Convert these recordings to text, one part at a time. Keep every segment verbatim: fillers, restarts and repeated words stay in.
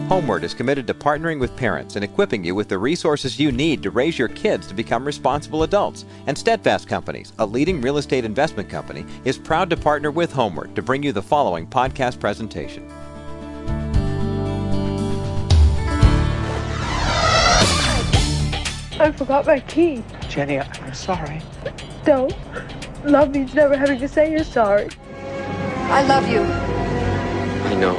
Homeward is committed to partnering with parents and equipping you with the resources you need to raise your kids to become responsible adults. And Steadfast Companies, a leading real estate investment company, is proud to partner with Homeward to bring you the following podcast presentation. I forgot my key. Jenny, I'm sorry. Don't. Love means never having to say you're sorry. I love you. I know.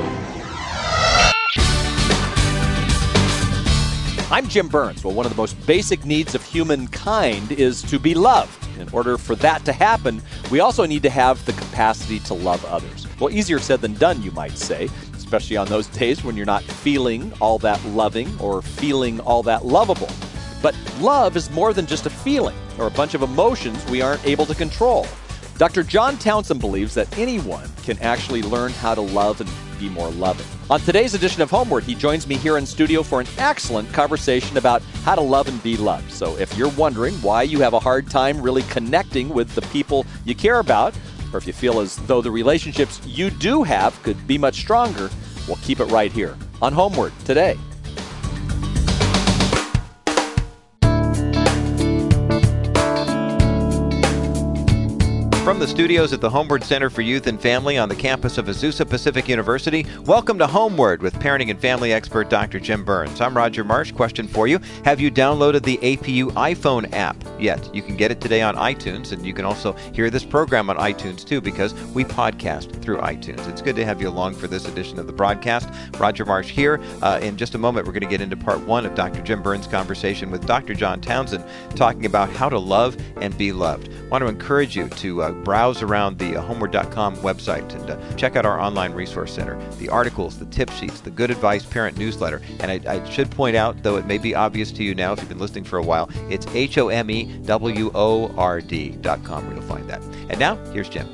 I'm Jim Burns. Well, one of the most basic needs of humankind is to be loved. In order for that to happen, we also need to have the capacity to love others. Well, easier said than done, you might say, especially on those days when you're not feeling all that loving or feeling all that lovable. But love is more than just a feeling or a bunch of emotions we aren't able to control. Doctor John Townsend believes that anyone can actually learn how to love and be more loving. On today's edition of Homeward, he joins me here in studio for an excellent conversation about how to love and be loved. So if you're wondering why you have a hard time really connecting with the people you care about, or if you feel as though the relationships you do have could be much stronger, we'll keep it right here on Homeward today. From the studios at the Homeward Center for Youth and Family on the campus of Azusa Pacific University, welcome to Homeward with parenting and family expert Doctor Jim Burns. I'm Roger Marsh. Question for you. Have you downloaded the A P U iPhone app yet? You can get it today on iTunes, and you can also hear this program on iTunes too because we podcast through iTunes. It's good to have you along for this edition of the broadcast. Roger Marsh here. Uh, in just a moment, we're going to get into part one of Doctor Jim Burns' conversation with Doctor John Townsend talking about how to love and be loved. I want to encourage you to uh, browse around the uh, homeward dot com website and uh, check out our online resource center, the articles, the tip sheets, the Good Advice Parent Newsletter. And I, I should point out, though it may be obvious to you now if you've been listening for a while, it's H O M E W O R D dot com where you'll find that. And now, here's Jim.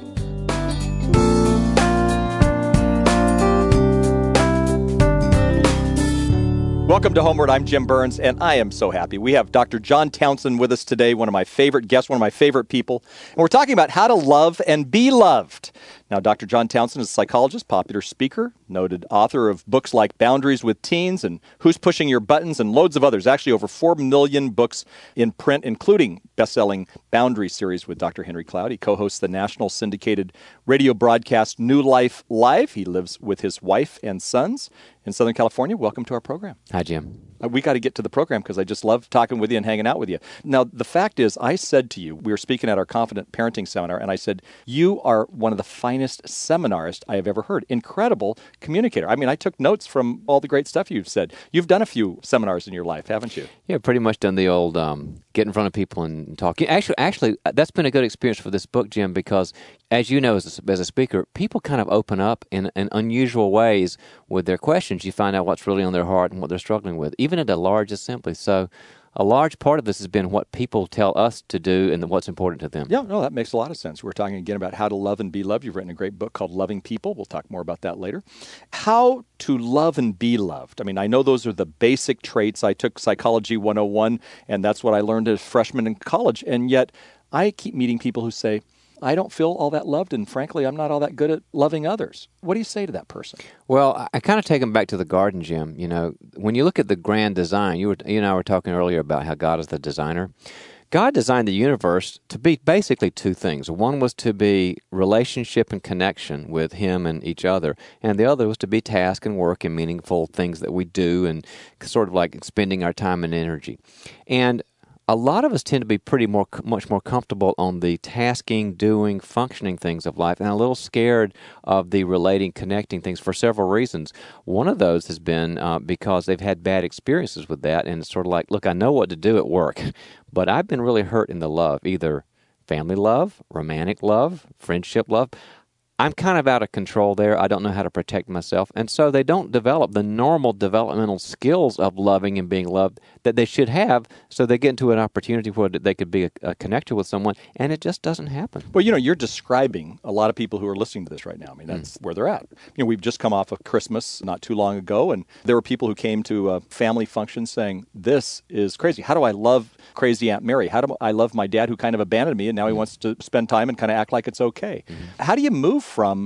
Welcome to Homeward. I'm Jim Burns, and I am so happy. We have Doctor John Townsend with us today, one of my favorite guests, one of my favorite people. And we're talking about how to love and be loved. Now, Doctor John Townsend is a psychologist, popular speaker, noted author of books like Boundaries with Teens and Who's Pushing Your Buttons and loads of others. Actually, over four million books in print, including best-selling Boundaries series with Doctor Henry Cloud. He co-hosts the national syndicated radio broadcast New Life Live. He lives with his wife and sons in Southern California. Welcome to our program. Hi, Jim. We got to get to the program because I just love talking with you and hanging out with you. Now, the fact is, I said to you, we were speaking at our Confident Parenting Seminar, and I said, you are one of the finest seminarists I have ever heard. Incredible communicator. I mean, I took notes from all the great stuff you've said. You've done a few seminars in your life, haven't you? Yeah, pretty much done the old um, get in front of people and talk. Actually, actually, that's been a good experience for this book, Jim, because as you know, as a, as a speaker, people kind of open up in, in unusual ways with their questions. You find out what's really on their heart and what they're struggling with, even at a large assembly. So a large part of this has been what people tell us to do and what's important to them. Yeah, no, that makes a lot of sense. We're talking again about how to love and be loved. You've written a great book called Loving People. We'll talk more about that later. How to love and be loved. I mean, I know those are the basic traits. I took Psychology one oh one, and that's what I learned as a freshman in college. And yet I keep meeting people who say, I don't feel all that loved, and frankly, I'm not all that good at loving others. What do you say to that person? Well, I kind of take them back to the garden, Jim. You know, when you look at the grand design, you, were, you and I were talking earlier about how God is the designer. God designed the universe to be basically two things. One was to be relationship and connection with Him and each other, and the other was to be task and work and meaningful things that we do and sort of like spending our time and energy. And a lot of us tend to be pretty more, much more comfortable on the tasking, doing, functioning things of life, and a little scared of the relating, connecting things for several reasons. One of those has been uh, because they've had bad experiences with that, and it's sort of like, look, I know what to do at work, but I've been really hurt in the love, either family love, romantic love, friendship love. I'm kind of out of control there. I don't know how to protect myself. And so they don't develop the normal developmental skills of loving and being loved that they should have, so they get into an opportunity where they could be a, a connector with someone, and it just doesn't happen. Well, you know, you're describing a lot of people who are listening to this right now. I mean, that's mm. where they're at. You know, we've just come off of Christmas not too long ago, and there were people who came to a family function saying, this is crazy. How do I love crazy Aunt Mary? How do I love my dad who kind of abandoned me, and now he wants to spend time and kind of act like it's okay? Mm-hmm. How do you move from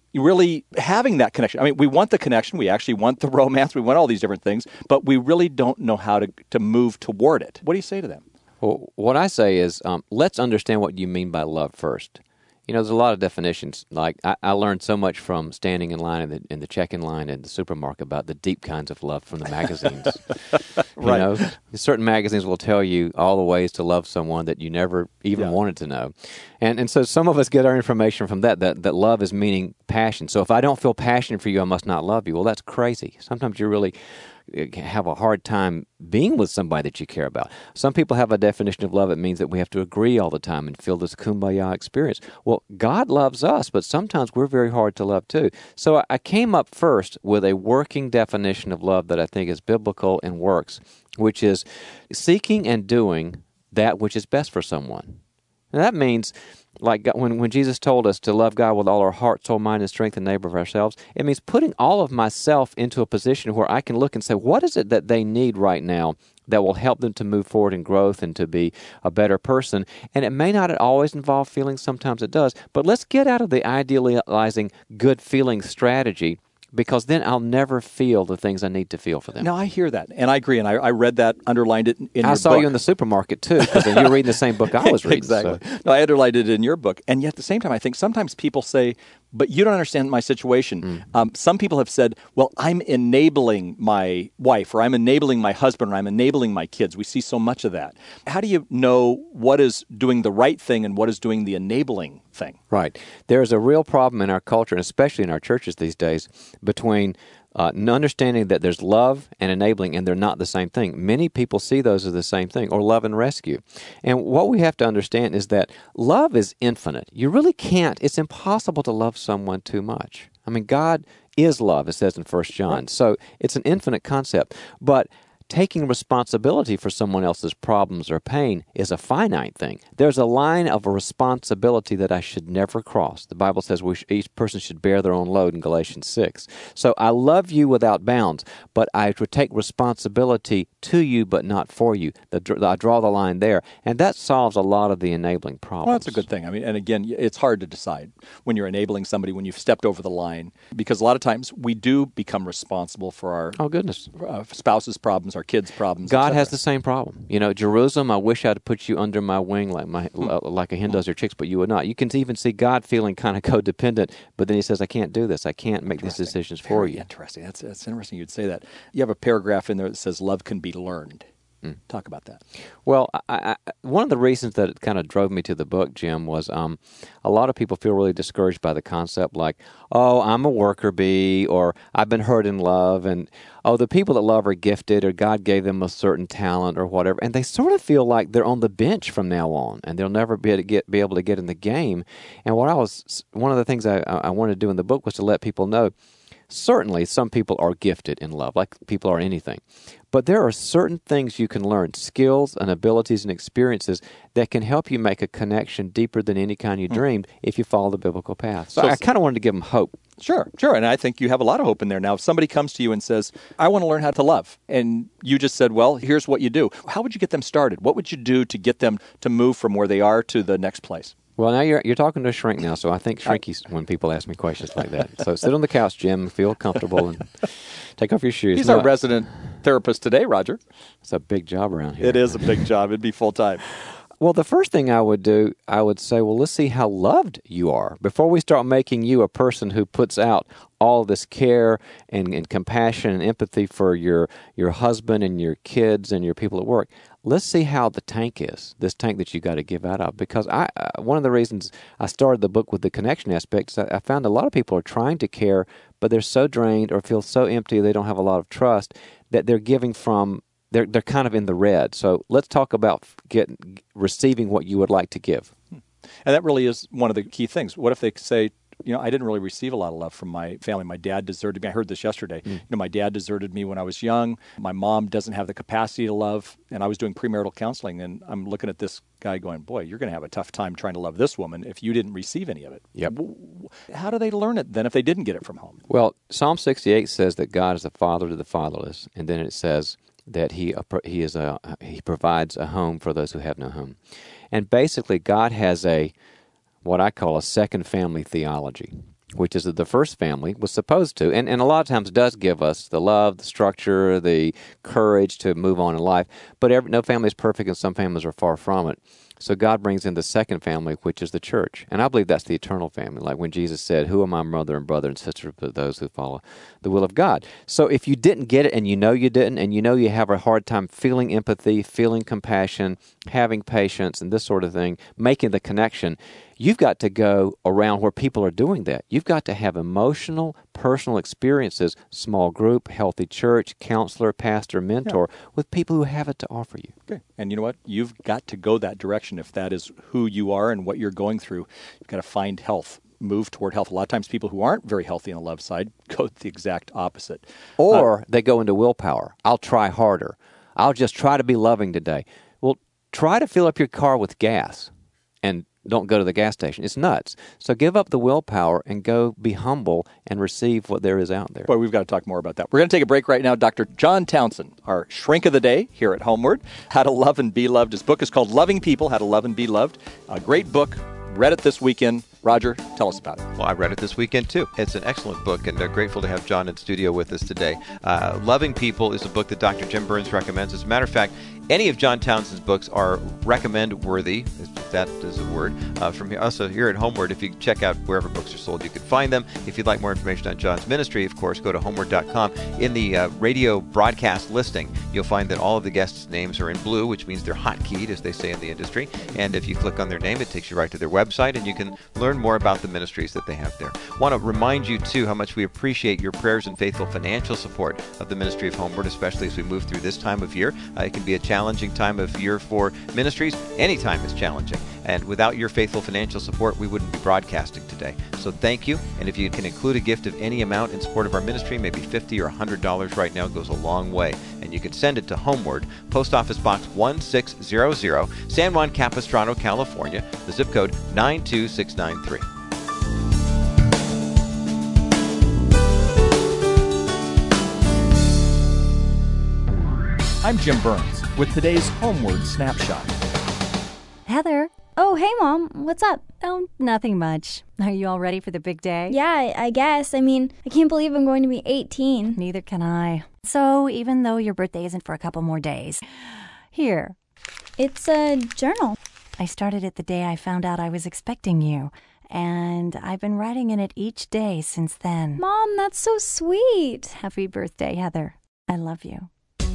really having that connection. I mean, we want the connection. We actually want the romance. We want all these different things, but we really don't know how to, to move toward it. What do you say to them? Well, what I say is, um, let's understand what you mean by love first. You know, there's a lot of definitions. Like, I, I learned so much from standing in line in the, in the check-in line in the supermarket about the deep kinds of love from the magazines. Right. You know, certain magazines will tell you all the ways to love someone that you never even Yeah. wanted to know. And and so some of us get our information from that, that, that love is meaning passion. So if I don't feel passion for you, I must not love you. Well, that's crazy. Sometimes you really have a hard time being with somebody that you care about. Some people have a definition of love. It means that we have to agree all the time and feel this kumbaya experience. Well, God loves us, but sometimes we're very hard to love too. So I- I came up first with a working definition of love that I think is biblical and works, which is seeking and doing that which is best for someone. And that means, like when, when Jesus told us to love God with all our heart, soul, mind, and strength, and neighbor of ourselves, it means putting all of myself into a position where I can look and say, what is it that they need right now that will help them to move forward in growth and to be a better person? And it may not always involve feelings, sometimes it does, but let's get out of the idealizing good feeling strategy, because then I'll never feel the things I need to feel for them. No, I hear that, and I agree, and I, I read that, underlined it in, in I your saw book. you in the supermarket, too, because you were reading the same book I was reading. Exactly. So. No, I underlined it in your book. And yet at the same time, I think sometimes people say, but you don't understand my situation. Mm. Um, some people have said, well, I'm enabling my wife, or I'm enabling my husband, or I'm enabling my kids. We see so much of that. How do you know what is doing the right thing and what is doing the enabling thing? Right. There's a real problem in our culture, and especially in our churches these days, between uh, understanding that there's love and enabling, and they're not the same thing. Many people see those as the same thing, or love and rescue. And what we have to understand is that love is infinite. You really can't, it's impossible to love someone too much. I mean, God is love, it says in First John. So it's an infinite concept. But taking responsibility for someone else's problems or pain is a finite thing. There's a line of a responsibility that I should never cross. The Bible says we sh- each person should bear their own load in Galatians six. So I love you without bounds, but I would take responsibility to you but not for you. The, I draw the line there, and that solves a lot of the enabling problems. Well, that's a good thing. I mean, and again, it's hard to decide when you're enabling somebody, when you've stepped over the line, because a lot of times we do become responsible for our Oh, goodness. uh, spouse's problems, our kids' problems. God et has cetera. the same problem. You know, Jerusalem, I wish I'd put you under my wing like my like a hen does her chicks, but you would not. You can even see God feeling kind of codependent, but then he says, I can't do this. I can't make these decisions for Very you. Interesting. That's, that's interesting you'd say that. You have a paragraph in there that says love can be learned. Mm. Talk about that. Well, I, I, one of the reasons that it kind of drove me to the book, Jim, was um, a lot of people feel really discouraged by the concept like, oh, I'm a worker bee, or I've been hurt in love, and oh, the people that love are gifted, or God gave them a certain talent or whatever, and they sort of feel like they're on the bench from now on, and they'll never be able to get, be able to get in the game. And what I was, one of the things I, I wanted to do in the book was to let people know, certainly some people are gifted in love, like people are anything. But there are certain things you can learn, skills and abilities and experiences that can help you make a connection deeper than any kind you mm. dreamed if you follow the biblical path. So, so I kind of wanted to give them hope. Sure, sure. And I think you have a lot of hope in there. Now, if somebody comes to you and says, I want to learn how to love, and you just said, well, here's what you do. How would you get them started? What would you do to get them to move from where they are to the next place? Well, now you're you're talking to a shrink now, so I think shrinky's when people ask me questions like that. So sit on the couch, Jim, feel comfortable, and take off your shoes. He's no, our resident therapist today, Roger. It's a big job around here. It is a big job. It'd be full-time. Well, the first thing I would do, I would say, well, let's see how loved you are. Before we start making you a person who puts out all this care and, and compassion and empathy for your, your husband and your kids and your people at work, let's see how the tank is, this tank that you got to give out of. Because I, uh, one of the reasons I started the book with the connection aspect is I, I found a lot of people are trying to care, but they're so drained or feel so empty they don't have a lot of trust that they're giving from They're they're kind of in the red. So let's talk about get, receiving what you would like to give. And that really is one of the key things. What if they say, you know, I didn't really receive a lot of love from my family. My dad deserted me. I heard this yesterday. Mm. You know, my dad deserted me when I was young. My mom doesn't have the capacity to love. And I was doing premarital counseling, and I'm looking at this guy going, boy, you're going to have a tough time trying to love this woman if you didn't receive any of it. Yep. How do they learn it then if they didn't get it from home? Well, Psalm sixty-eight says that God is the father to the fatherless. And then it says that he he is a he provides a home for those who have no home. And basically, God has a what I call a second family theology. which is that the first family was supposed to, and, and a lot of times does give us the love, the structure, the courage to move on in life, but every, no family is perfect, and some families are far from it. So God brings in the second family, which is the church. And I believe that's the eternal family, like when Jesus said, who are my mother and brother and sister but those who follow the will of God? So if you didn't get it, and you know you didn't, and you know you have a hard time feeling empathy, feeling compassion, having patience, and this sort of thing, making the connection, you've got to go around where people are doing that. You've got to have emotional, personal experiences, small group, healthy church, counselor, pastor, mentor, yeah. with people who have it to offer you. Okay. And you know what? You've got to go that direction if that is who you are and what you're going through. You've got to find health, move toward health. A lot of times people who aren't very healthy on the love side go the exact opposite. Or uh, they go into willpower. I'll try harder. I'll just try to be loving today. Well, try to fill up your car with gas and don't go to the gas station. It's nuts. So give up the willpower and go be humble and receive what there is out there. Boy, we've got to talk more about that. We're going to take a break right now. Doctor John Townsend, our shrink of the day here at Homeward, How to Love and Be Loved. His book is called Loving People, How to Love and Be Loved. A great book. Read it this weekend. Roger, tell us about it. Well, I read it this weekend, too. It's an excellent book, and uh, grateful to have John in studio with us today. Uh, Loving People is a book that Doctor Jim Burns recommends. As a matter of fact, any of John Townsend's books are recommend-worthy, if that is a word, uh, from here. Also here at Homeward. If you check out wherever books are sold, you can find them. If you'd like more information on John's ministry, of course, go to homeward dot com. In the uh, radio broadcast listing, you'll find that all of the guests' names are in blue, which means they're hotkeyed, as they say in the industry. And if you click on their name, it takes you right to their website, and you can learn more about the ministries that they have there. Want to remind you, too, how much we appreciate your prayers and faithful financial support of the Ministry of Homeward, especially as we move through this time of year. Uh, it can be a challenging time of year for ministries. Any time is challenging. And without your faithful financial support, we wouldn't be broadcasting today. So thank you. And if you can include a gift of any amount in support of our ministry, maybe fifty dollars or one hundred dollars right now, goes a long way. And you can send it to Homeward, Post Office Box one six zero zero, San Juan Capistrano, California, the zip code nine two six nine three. I'm Jim Burns with today's Homeward Snapshot. Heather. Oh, hey, Mom. What's up? Oh, nothing much. Are you all ready for the big day? Yeah, I, I guess. I mean, I can't believe I'm going to be eighteen. Neither can I. So, even though your birthday isn't for a couple more days, here. It's a journal. I started it the day I found out I was expecting you, and I've been writing in it each day since then. Mom, that's so sweet. Happy birthday, Heather. I love you.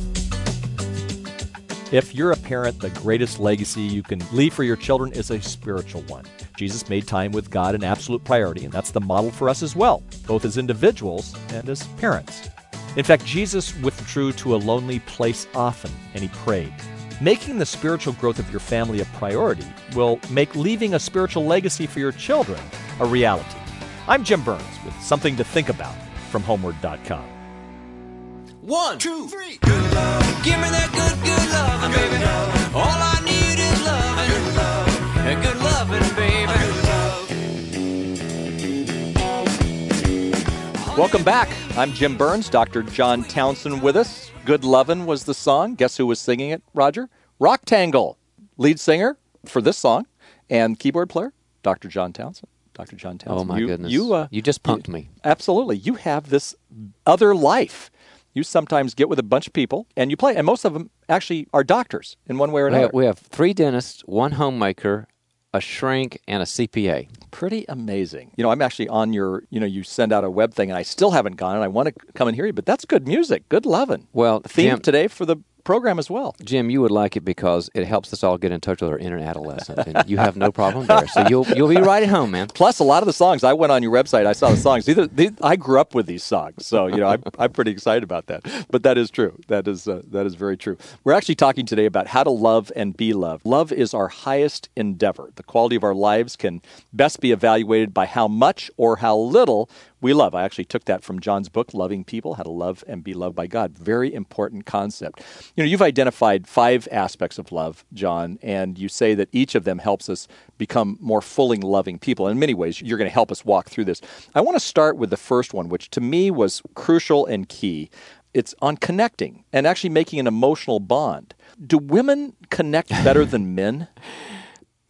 If you're a parent, the greatest legacy you can leave for your children is a spiritual one. Jesus made time with God an absolute priority, and that's the model for us as well, both as individuals and as parents. In fact, Jesus withdrew to a lonely place often, and he prayed. Making the spiritual growth of your family a priority will make leaving a spiritual legacy for your children a reality. I'm Jim Burns with something to think about from homeward dot com. One, two, three. Good love. Give me that good, good loving, baby. Love. All I need is loving. Good love. And good loving, baby. Welcome back. I'm Jim Burns. Doctor John Townsend with us. Good Lovin' was the song. Guess who was singing it, Roger? Rocktangle, lead singer for this song, and keyboard player, Doctor John Townsend. Doctor John Townsend. Oh, my you, goodness. You, uh, you just punked you, me. Absolutely. You have this other life. You sometimes get with a bunch of people, and you play, and most of them actually are doctors in one way or We another. have, we have three dentists, one homemaker, a shrink, and a C P A. Pretty amazing. You know, I'm actually on your, you know, you send out a web thing, and I still haven't gone, and I want to come and hear you, but that's good music. Good lovin'. Well, the theme Jim, today for the program as well. Jim, you would like it because it helps us all get in touch with our inner adolescent, and you have no problem there. So you'll you'll be right at home, man. Plus, a lot of the songs, I went on your website, I saw the songs. Either they, I grew up with these songs, so you know I'm I'm pretty excited about that. But that is true. That is uh, that is very true. We're actually talking today about how to love and be loved. Love is our highest endeavor. The quality of our lives can best be evaluated by how much or how little we love. I actually took that from John's book, Loving People, How to Love and Be Loved by God. Very important concept. You know, you've identified five aspects of love, John, and you say that each of them helps us become more fully loving people. In many ways, you're going to help us walk through this. I want to start with the first one, which to me was crucial and key. It's on connecting and actually making an emotional bond. Do women connect better than men?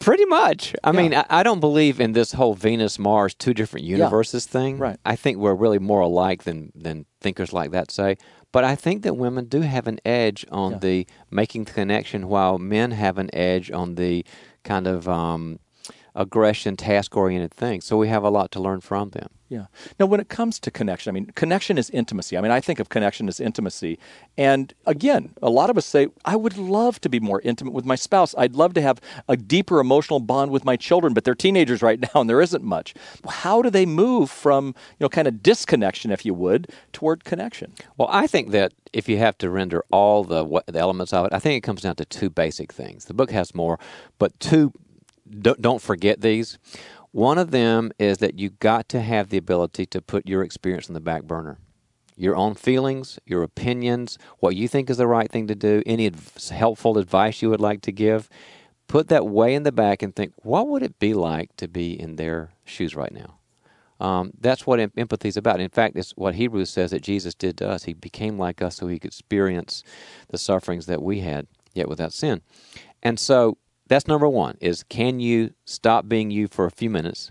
Pretty much. I Yeah. mean, I, I don't believe in this whole Venus, Mars, two different universes thing. Right. I think we're really more alike than, than thinkers like that say. But I think that women do have an edge on Yeah. the making the connection, while men have an edge on the kind of um, aggression, task-oriented thing. So we have a lot to learn from them. Yeah. Now, when it comes to connection, I mean, connection is intimacy. I mean, I think of connection as intimacy. And again, a lot of us say, I would love to be more intimate with my spouse. I'd love to have a deeper emotional bond with my children, but they're teenagers right now and there isn't much. How do they move from, you know, kind of disconnection, if you would, toward connection? Well, I think that if you have to render all the, what, the elements of it, I think it comes down to two basic things. The book has more, but two, don't, don't forget these. One of them is that you got to have the ability to put your experience on the back burner. Your own feelings, your opinions, what you think is the right thing to do, any adv- helpful advice you would like to give, put that way in the back and think, what would it be like to be in their shoes right now? Um, that's what em- empathy is about. In fact, it's what Hebrews says that Jesus did to us. He became like us so he could experience the sufferings that we had, yet without sin. And so that's number one, is can you stop being you for a few minutes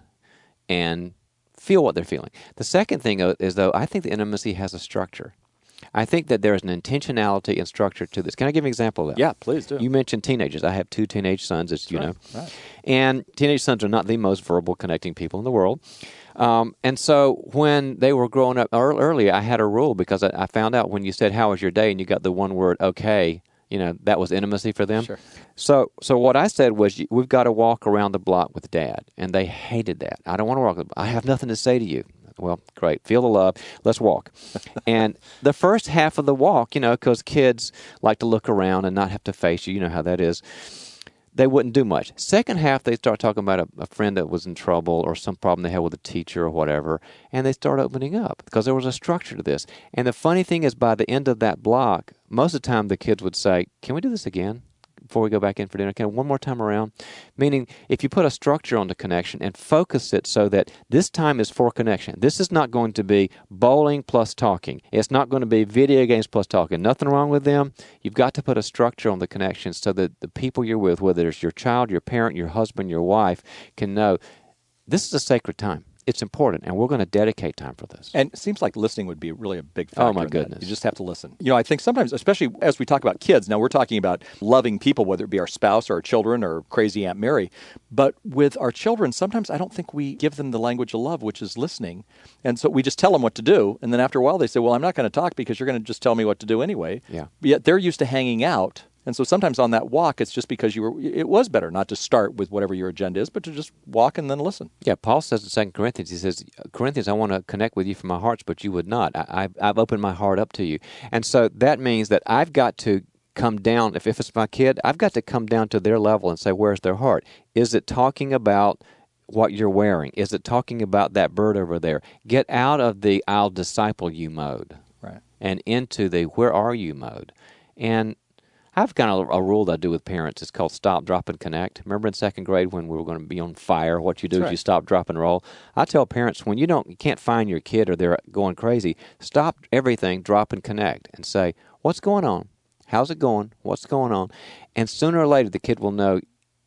and feel what they're feeling? The second thing is, though, I think the intimacy has a structure. I think that there is an intentionality and structure to this. Can I give you an example of that? Yeah, please do. You mentioned teenagers. I have two teenage sons, as you right, know. right. And teenage sons are not the most verbal connecting people in the world. Um, and so when they were growing up ear- early, I had a rule because I, I found out when you said, how was your day? And you got the one word, okay, you know, that was intimacy for them. Sure. So so what I said was, we've got to walk around the block with Dad. And they hated that. I don't want to walk. the- I have nothing to say to you. Well, great. Feel the love. Let's walk. And the first half of the walk, you know, because kids like to look around and not have to face you. You know how that is. They wouldn't do much. Second half, they start talking about a, a friend that was in trouble or some problem they had with a teacher or whatever, and they start opening up because there was a structure to this. And the funny thing is, by the end of that block, most of the time the kids would say, can we do this again before we go back in for dinner? Can one more time around? Meaning, if you put a structure on the connection and focus it so that this time is for connection. This is not going to be bowling plus talking. It's not going to be video games plus talking. Nothing wrong with them. You've got to put a structure on the connection so that the people you're with, whether it's your child, your parent, your husband, your wife, can know this is a sacred time. It's important, and we're going to dedicate time for this. And it seems like listening would be really a big factor. Oh, my in that. goodness. You just have to listen. You know, I think sometimes, especially as we talk about kids, now we're talking about loving people, whether it be our spouse or our children or crazy Aunt Mary. But with our children, sometimes I don't think we give them the language of love, which is listening. And so we just tell them what to do. And then after a while, they say, well, I'm not going to talk because you're going to just tell me what to do anyway. Yeah. Yet they're used to hanging out. And so sometimes on that walk, it's just because you were. It was better not to start with whatever your agenda is, but to just walk and then listen. Yeah, Paul says in Second Corinthians, he says, Corinthians, I want to connect with you from my hearts, but you would not. I, I've, I've opened my heart up to you. And so that means that I've got to come down. If, if it's my kid, I've got to come down to their level and say, where's their heart? Is it talking about what you're wearing? Is it talking about that bird over there? Get out of the I'll disciple you mode. Right. And into the where are you mode. And I've got a, a rule that I do with parents. It's called stop, drop, and connect. Remember in second grade when we were going to be on fire, what you do That's is right. you stop, drop, and roll. I tell parents, when you don't, you can't find your kid or they're going crazy, stop everything, drop, and connect, and say, what's going on? How's it going? What's going on? And sooner or later, the kid will know,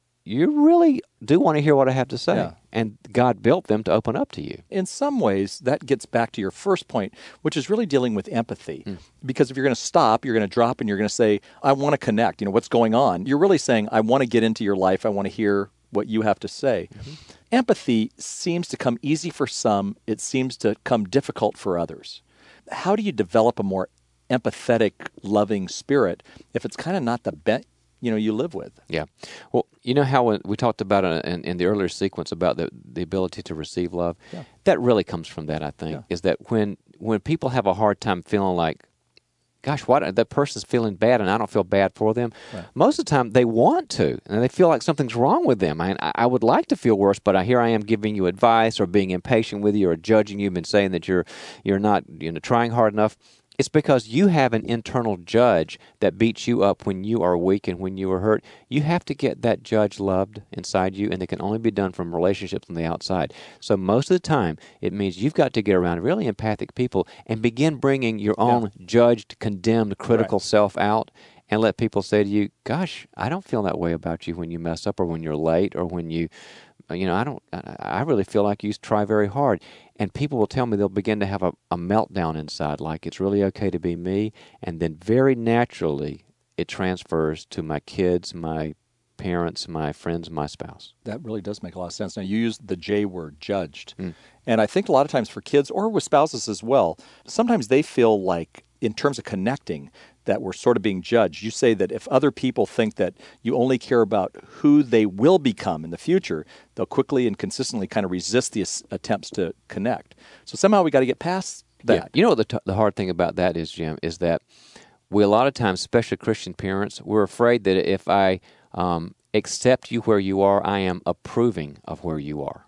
you really do want to hear what I have to say. Yeah. And God built them to open up to you. In some ways, that gets back to your first point, which is really dealing with empathy. Mm. Because if you're going to stop, you're going to drop, and you're going to say, I want to connect. You know, what's going on? You're really saying, I want to get into your life. I want to hear what you have to say. Mm-hmm. Empathy seems to come easy for some. It seems to come difficult for others. How do you develop a more empathetic, loving spirit if it's kind of not the bent you know you live with? Yeah. Well, you know how when we talked about it in, in the earlier sequence about the, the ability to receive love? Yeah. That really comes from that, I think, Yeah. is that when when people have a hard time feeling like, gosh, what that person's feeling bad and I don't feel bad for them, Right. most of the time they want to, and they feel like something's wrong with them. I, I would like to feel worse, but I, here I am giving you advice or being impatient with you or judging you and saying that you're you're not you know trying hard enough. It's because you have an internal judge that beats you up when you are weak and when you are hurt. You have to get that judge loved inside you, and it can only be done from relationships on the outside. So most of the time, it means you've got to get around really empathic people and begin bringing your own judged, condemned, critical Right. self out and let people say to you, gosh, I don't feel that way about you when you mess up or when you're late or when you, you know, I don't, I really feel like you try very hard. And people will tell me they'll begin to have a, a meltdown inside, like it's really okay to be me. And then very naturally, it transfers to my kids, my parents, my friends, my spouse. That really does make a lot of sense. Now, you used the J word, judged. Mm. And I think a lot of times for kids or with spouses as well, sometimes they feel like, in terms of connecting, that we're sort of being judged. You say that if other people think that you only care about who they will become in the future, they'll quickly and consistently kind of resist the attempts to connect. So somehow we got to get past that. Yeah. You know what the, t- the hard thing about that is, Jim, is that we a lot of times, especially Christian parents, we're afraid that if I um, accept you where you are, I am approving of where you are.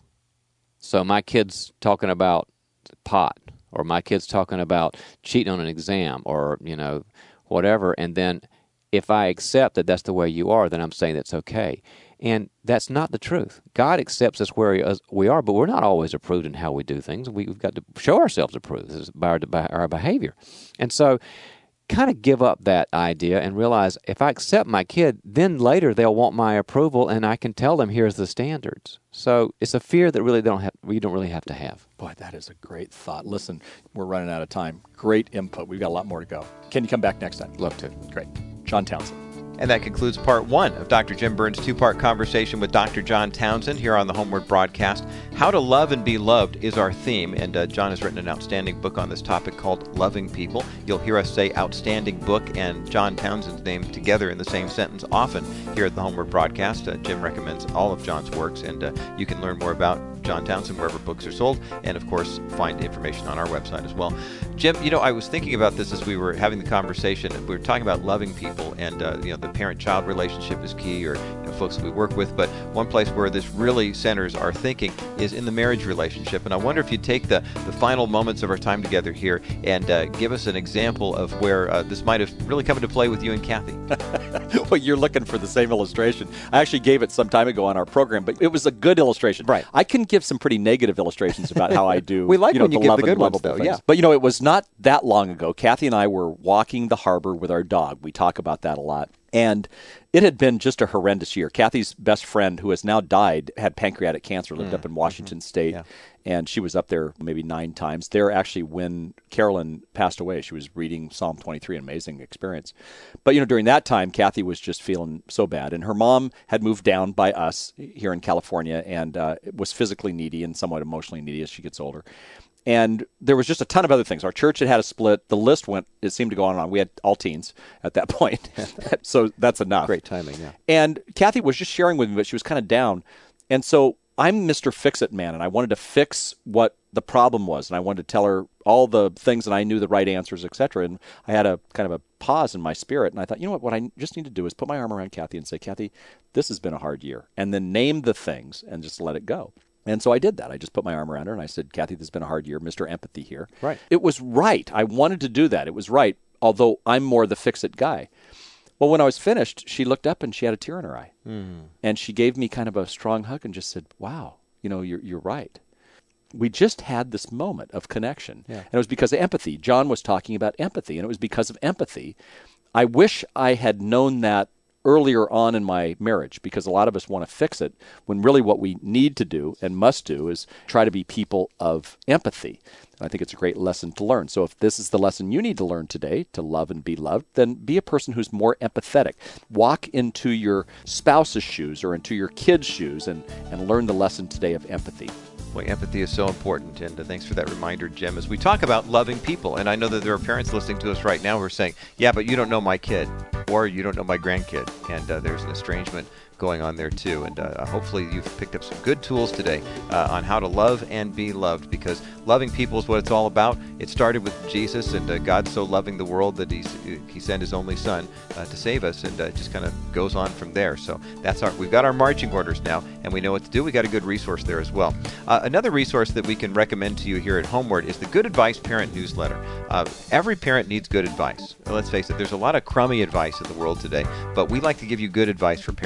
So my kid's talking about pot, or my kid's talking about cheating on an exam, or, you know, whatever, and then if I accept that that's the way you are, then I'm saying that's okay. And that's not the truth. God accepts us where we are, but we're not always approved in how we do things. We've got to show ourselves approved by our, by our behavior. And so kind of give up that idea and realize if I accept my kid, then later they'll want my approval, and I can tell them here's the standards. So it's a fear that really don't have, we don't really have to have. Boy, that is a great thought. Listen, we're running out of time. Great input. We've got a lot more to go. Can you come back next time? Love to. Great. John Townsend. And that concludes part one of Doctor Jim Byrne's two-part conversation with Doctor John Townsend here on the Homeward broadcast. How to Love and Be Loved is our theme, and uh, John has written an outstanding book on this topic called Loving People. You'll hear us say outstanding book and John Townsend's name together in the same sentence often here at the Homeward broadcast. Uh, Jim recommends all of John's works, and uh, you can learn more about John Townsend wherever books are sold, and of course find information on our website as well. Jim, you know, I was thinking about this as we were having the conversation. We were talking about loving people, and uh, you know, the parent-child relationship is key, or you know, folks that we work with. But one place where this really centers our thinking is in the marriage relationship. And I wonder if you'd take the, the final moments of our time together here and uh, give us an example of where uh, this might have really come into play with you and Kathy. Well, you're looking for the same illustration. I actually gave it some time ago on our program, but it was a good illustration. Right. I can give some pretty negative illustrations about how I do. We like you know, when you the give love the good and ones, lovable though, things. yeah. But you know, it was not that long ago. Kathy and I were walking the harbor with our dog. We talk about that a lot. And it had been just a horrendous year. Kathy's best friend, who has now died, had pancreatic cancer, lived mm. up in Washington mm-hmm. State. Yeah. And she was up there maybe nine times. There, actually, when Carolyn passed away, she was reading Psalm twenty-three, an amazing experience. But, you know, during that time, Kathy was just feeling so bad. And her mom had moved down by us here in California and uh, was physically needy and somewhat emotionally needy as she gets older. And there was just a ton of other things. Our church had had a split. The list went, it seemed to go on and on. We had all teens at that point. So that's enough. Great timing, yeah. And Kathy was just sharing with me, but she was kind of down. And so I'm Mister Fix-It Man, and I wanted to fix what the problem was. And I wanted to tell her all the things, and I knew the right answers, et cetera. And I had a kind of a pause in my spirit. And I thought, you know what, what I just need to do is put my arm around Kathy and say, Kathy, this has been a hard year. And then name the things and just let it go. And so I did that. I just put my arm around her and I said, Kathy, this has been a hard year. Mister Empathy here. Right. It was right. I wanted to do that. It was right, although I'm more the fix-it guy. Well, when I was finished, she looked up and she had a tear in her eye. Mm. And she gave me kind of a strong hug and just said, wow, you know, you're you're right. We just had this moment of connection. Yeah. And it was because of empathy. John was talking about empathy, and it was because of empathy. I wish I had known that earlier on in my marriage, because a lot of us want to fix it when really what we need to do and must do is try to be people of empathy. And I think it's a great lesson to learn. So if this is the lesson you need to learn today, to love and be loved, then be a person who's more empathetic. Walk into your spouse's shoes or into your kid's shoes and, and learn the lesson today of empathy. Boy, empathy is so important, and uh, thanks for that reminder, Jim, as we talk about loving people. And I know that there are parents listening to us right now who are saying, yeah, but you don't know my kid, or you don't know my grandkid, and uh, there's an estrangement going on there too. And uh, hopefully you've picked up some good tools today uh, on how to love and be loved, because loving people is what it's all about. It started with Jesus, and uh, God so loving the world that he's, he sent his only son uh, to save us, and uh, it just kind of goes on from there. So that's our, we've got our marching orders now, and we know what to do. We got a good resource there as well. Uh, another resource that we can recommend to you here at Homeward is the Good Advice Parent Newsletter. Uh, every parent needs good advice. Let's face it, there's a lot of crummy advice in the world today, but we like to give you good advice for parenting.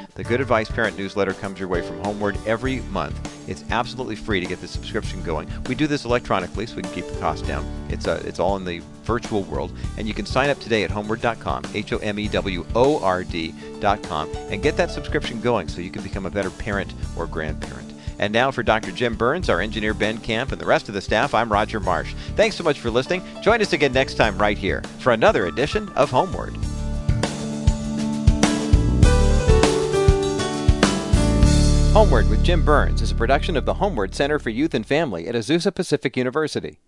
The Good Advice Parent newsletter comes your way from Homeward every month. It's absolutely free to get the subscription going. We do this electronically so we can keep the cost down. It's uh, it's all in the virtual world. And you can sign up today at homeward dot com, H O M E W O R D dot com, and get that subscription going so you can become a better parent or grandparent. And now for Doctor Jim Burns, our engineer Ben Camp, and the rest of the staff, I'm Roger Marsh. Thanks so much for listening. Join us again next time right here for another edition of Homeward. Homeward with Jim Burns is a production of the Homeward Center for Youth and Family at Azusa Pacific University.